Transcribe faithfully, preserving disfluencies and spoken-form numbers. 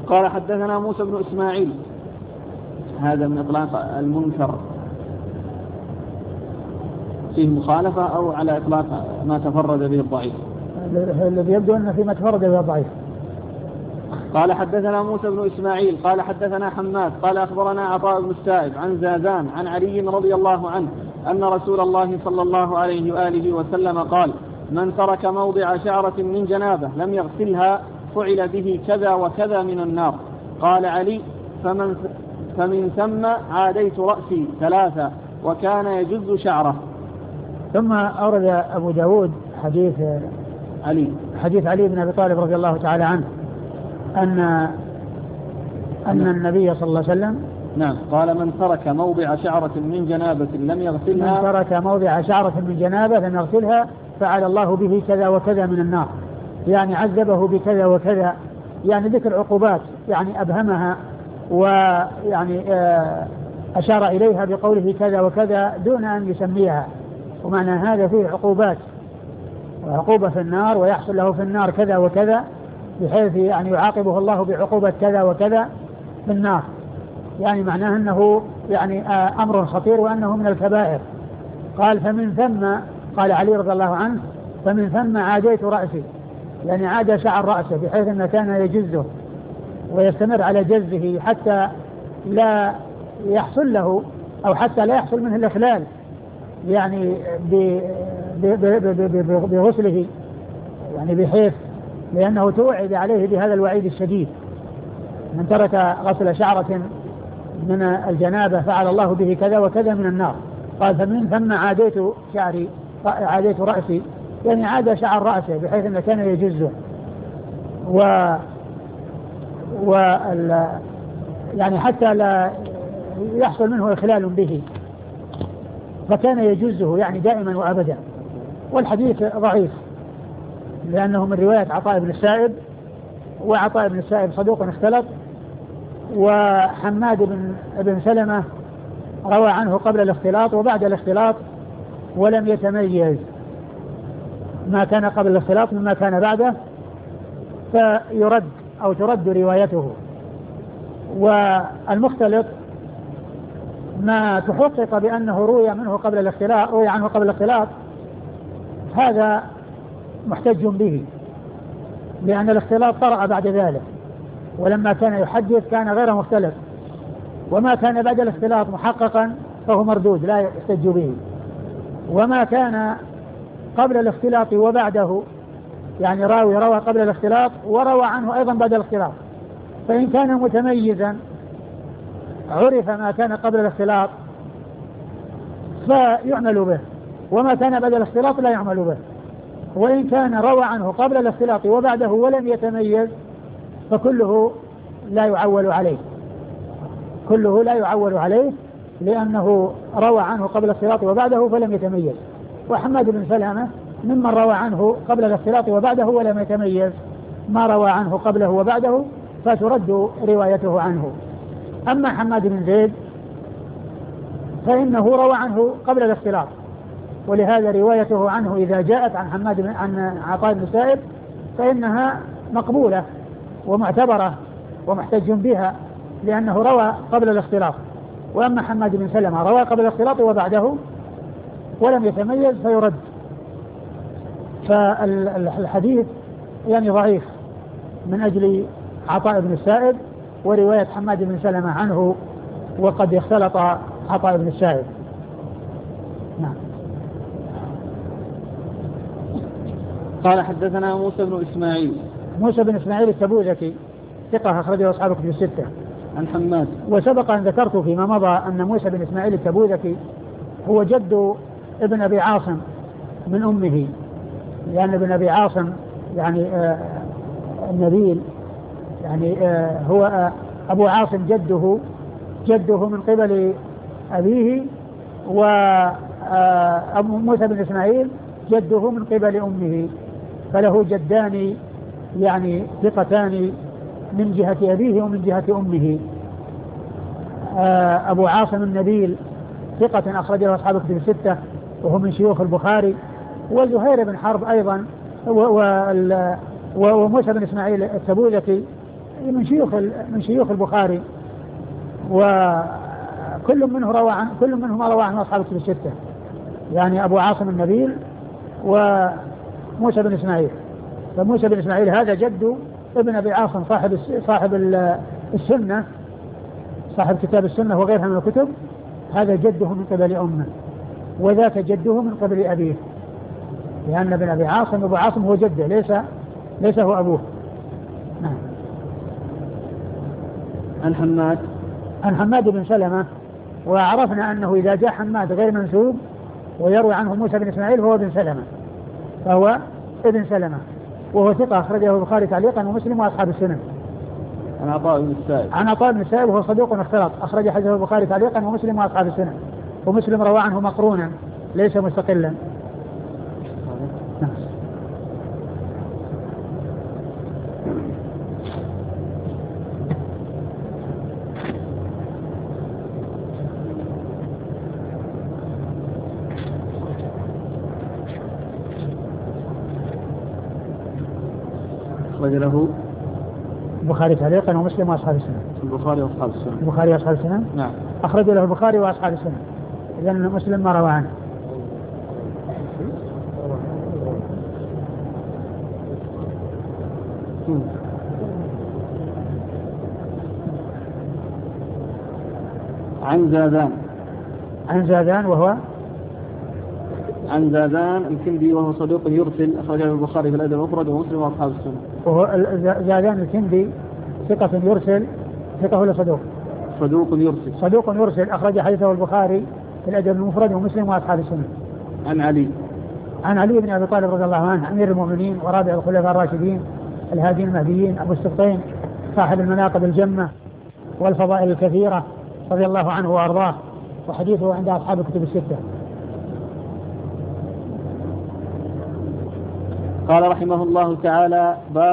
قال حدثنا موسى بن إسماعيل. هذا من إطلاق المنكر فيه مخالفة أو على إطلاق ما تفرد به الضعيف؟ الذي يبدو أنه فيما تفرد به الضعيف. قال حدثنا موسى بن إسماعيل قال حدثنا حماد قال أخبرنا عطاء بن السائب عن زازان عن علي رضي الله عنه أن رسول الله صلى الله عليه وآله وسلم قال: من ترك موضع شعرة من جنابة لم يغسلها فعل به كذا وكذا من النار. قال علي: فمن, فمن ثم عاديت رأسي ثلاثة وكان يجز شعره. ثم أورد أبو داود حديث علي حديث علي بن أبي طالب رضي الله تعالى عنه أن أن النبي صلى الله عليه وسلم نعم قال: من ترك موضع شعرة من جنابة لم يغسلها من ترك موضع شعرة من جنابة لم يغسلها فعل الله به كذا وكذا من النار، يعني عذبه بكذا وكذا، يعني ذكر عقوبات يعني أبهمها ويعني أشار إليها بقوله كذا وكذا دون أن يسميها، ومعنى هذا فيه عقوبات وعقوبة في النار ويحصل له في النار كذا وكذا، بحيث يعني يعاقبه الله بعقوبة كذا وكذا في النار، يعني معناه أنه يعني أمر خطير وأنه من الكبائر. قال: فمن ثم، قال علي رضي الله عنه: فمن ثم عاديت رأسي، يعني عاد شعر رأسه بحيث أنه كان يجزه ويستمر على جزه حتى لا يحصل له أو حتى لا يحصل منه الإخلال يعني بغسله، يعني بحيث لأنه توعد عليه بهذا الوعيد الشديد: من ترك غسل شعرة من الجنابة فعل الله به كذا وكذا من النار. قال: فمن ثم عاديت شعري عاديت رأسي، يعني عاد شعر رأسه بحيث أنه كان يجزه و, و... يعني حتى لا يحصل منه إخلال به، فكان يجزه يعني دائما وأبدا. والحديث ضعيف لأنه من رواية عطاء بن السائب، وعطاء بن السائب صدوق اختلط، وحماد بن, بن سلمة روى عنه قبل الاختلاط وبعد الاختلاط ولم يتميز ما كان قبل الاختلاط مما كان بعده، فيرد أو ترد روايته. والمختلط ما تحقق بأنه روي منه قبل الاختلاط روي عنه قبل الاختلاط هذا محتج به، لأن الاختلاط طرأ بعد ذلك، ولما كان يحدث كان غير مختلط، وما كان بعد الاختلاط محققا فهو مردود لا يحتج به، وما كان قبل الاختلاط وبعده يعني راوي روى قبل الاختلاط وروى عنه أيضا بعد الاختلاط، فإن كان متميزا عرف ما كان قبل الاختلاط فيعمل به، وما كان بعد الاختلاط لا يعمل به. وإن كان روى عنه قبل الاختلاط وبعده ولم يتميز فكله لا يعول عليه كله لا يعول عليه لأنه روى عنه قبل الاختلاط وبعده فلم يتميز. وحماد بن سلمة ممن روى عنه قبل الاختلاط وبعده ولم يتميز ما روى عنه قبله وبعده، فترد روايته عنه. أما حماد بن زيد فإنه روى عنه قبل الاختلاط، ولهذا روايته عنه إذا جاءت عن حماد بن عن عطاء بن السائب فإنها مقبولة ومعتبرة ومحتج بها لأنه روى قبل الاختلاط. وأما حماد بن سلمة روى قبل الاختلاط وبعده ولم يتميز فيرد. فالحديث يعني ضعيف من أجل عطاء بن السائب ورواية حماد بن سلمة عنه، وقد اختلط عطاء بن السائب. نعم. قال حدثنا موسى بن إسماعيل. موسى بن إسماعيل التبوذكي ثقة أخرجه أصحاب كتب الستة. عن حماد. وسبق أن ذكرت فيما مضى أن موسى بن إسماعيل التبوذكي هو جد ابن أبي عاصم من أمه، لأن ابن أبي عاصم يعني آه النبيل يعني آه هو آه أبو عاصم جده جده من قبل أبيه، وأبو موسى بن إسماعيل جده من قبل أمه، فله جدان يعني ثقتان من جهة أبيه ومن جهة أمه. أبو عاصم النبيل ثقة أخرجه أصحاب كتب الستة وهو من شيوخ البخاري، وزهير بن حرب أيضا، وموسى بن إسماعيل التبوذكي من شيوخ من شيوخ البخاري، وكل منه روى عن كل منهما روى عن أصحاب الكتب الستة، يعني أبو عاصم النبيل وموسى بن إسماعيل. فموسى بن إسماعيل هذا جد ابن أبي عاصم صاحب صاحب السنة، صاحب كتاب السنة وغيرها من الكتب، هذا جده من قبل أمه، وذاك جده من قبل أبيه، لأن ابن أبي عاصم أبو عاصم هو جده، ليس ليس هو أبوه. نعم. عن حماد عن حماد بن سلمة، وعرفنا أنه إذا جاء حماد غير منسوب ويروي عنه موسى بن إسماعيل فهو ابن سلمة، فهو ابن سلمة، وهو ثقة أخرجه البخاري تعليقا ومسلم وأصحاب السنن. عن عطاء بن السائب عن عطاء بن السائب وهو صدوق اختلط، أخرج حديثه البخاري تعليقا ومسلم وأصحاب السنن، ومسلم روى عنه مقرونا ليس مستقلا. نعم. أخرج له البخاري تعليقا ومسلم وأصحاب السنن. البخاري وأصحاب السنن. البخاري وأصحاب السنن. نعم. أخرج له البخاري وأصحاب السنن، إذن مسلم ما روى عنه. عن زادان عن زادان وهو عن زادان الكندي وهو صدوق يرسل، أخرجه البخاري في الأدب المفرد ومسلم وأصحاب السنن. وهو زادان الكندي ثقة يرسل، ثقة ولا صدوق؟ صدوق يرسل. صدوق يرسل، أخرج حديثه البخاري في الأدب المفرد ومسلم وأصحاب السنن. عن علي عن علي بن أبي طالب رضي الله عنه أمير المؤمنين ورابع الخلفاء الراشدين الهادين المهديين أبو السبطين صاحب المناقب الجمة والفضائل الكثيرة رضي الله عنه وأرضاه، وحديثه عند أصحاب الكتب الستة. قال رحمه الله تعالى: باب